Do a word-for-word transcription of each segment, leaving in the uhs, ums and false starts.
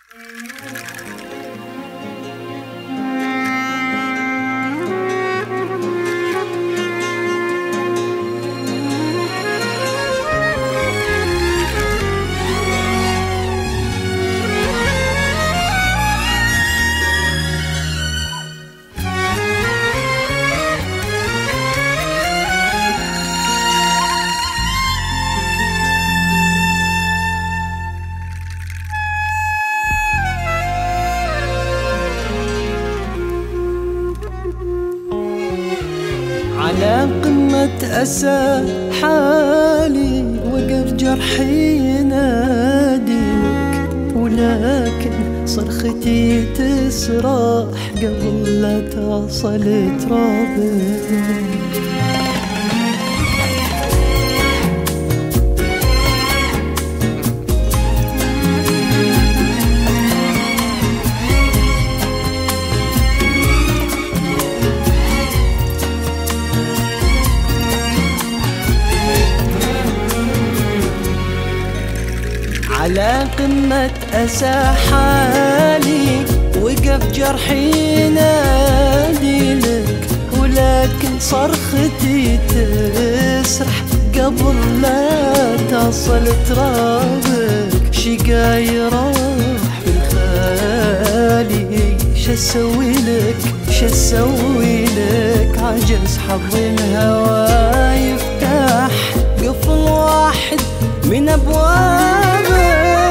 على قمة أسى حالي وقف جرحي يناديك، ولكن صرختي تسرح قبل لا تصل ترابك. على قمة أسى حالي وقف جرحي ينادي لك، ولكن صرختي تسرح قبل لا تصل ترابك. شقاي راح بالخالي، شسوي لك شسوي لك، عجز حظ الهوى يفتح قفل واحد من أبوابك.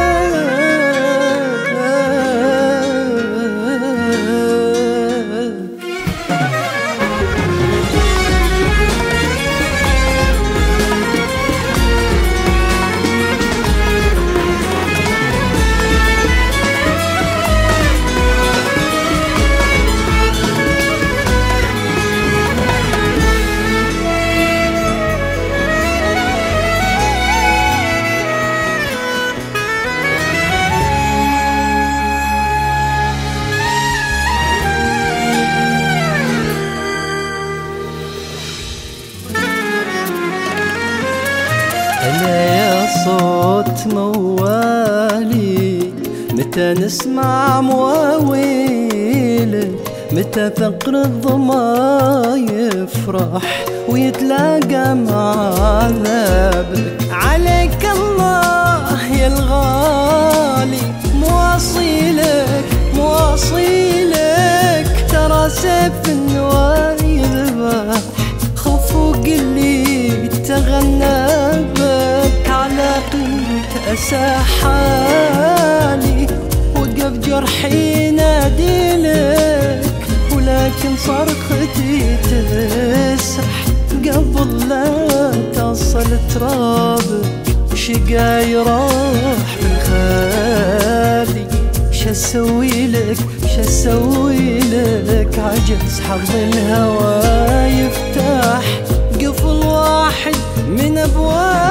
أنا يا صوت موالي، متى نسمع مواويلك؟ متى ثقر الظما يفرح ويتلاقى مع عذابك؟ عليك الله يا الغالي، مواصيلك مواصيلك، ترى سيف النواي يذبح، خف وقلي تغنى على قمة أسى حالي وقف جرحي ينادي لك، ولكن صرختي تسرح قبل لا تصل ترابك. شقاي راح بالخالي، شسوي لك شسوي لك، عجز حظ الهوى يفتح قفل واحد من أبواب